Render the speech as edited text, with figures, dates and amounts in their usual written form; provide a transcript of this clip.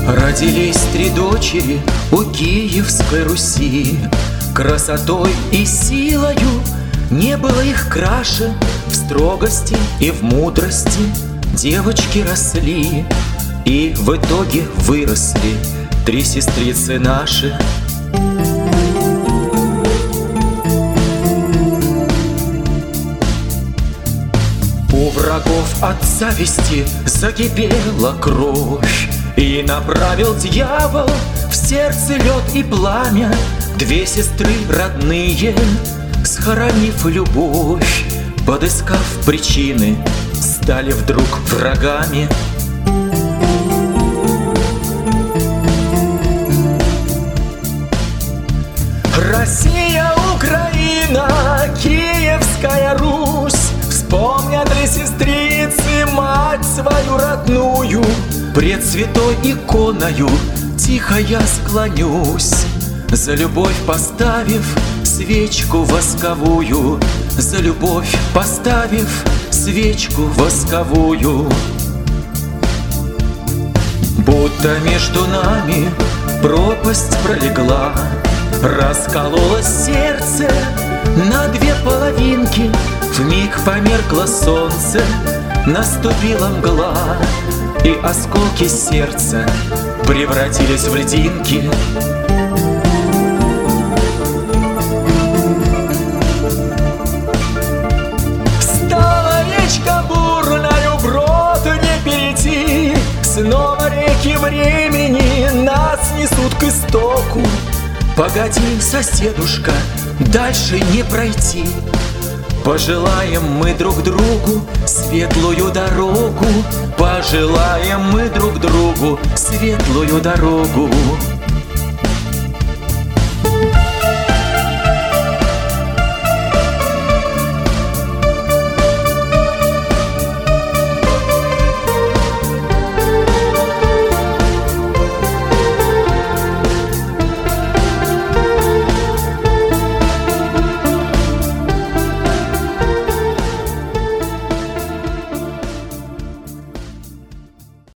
Родились три дочери у Киевской Руси. Красотой и силою не было их краше. В строгости и в мудрости девочки росли, и в итоге выросли три сестрицы наши. У врагов от зависти закипела кровь, и направил дьявол в сердце лед и пламя. Две сестры родные, схоронив любовь, подыскав причины, стали вдруг врагами. Россия, Украина, Киевская Русь, вспомнят ли сестрицы мать свою родную? Пред святой иконою тихо я склонюсь, за любовь поставив свечку восковую, за любовь поставив свечку восковую. Будто между нами пропасть пролегла, раскололось сердце на две половинки. Вмиг померкло солнце, наступила мгла, и осколки сердца превратились в льдинки. Стала речка бурною, брод не перейти. Снова реки времени нас несут к истоку. Погоди, соседушка, дальше не пройти. Пожелаем мы друг другу светлую дорогу. Пожелаем мы друг другу светлую дорогу.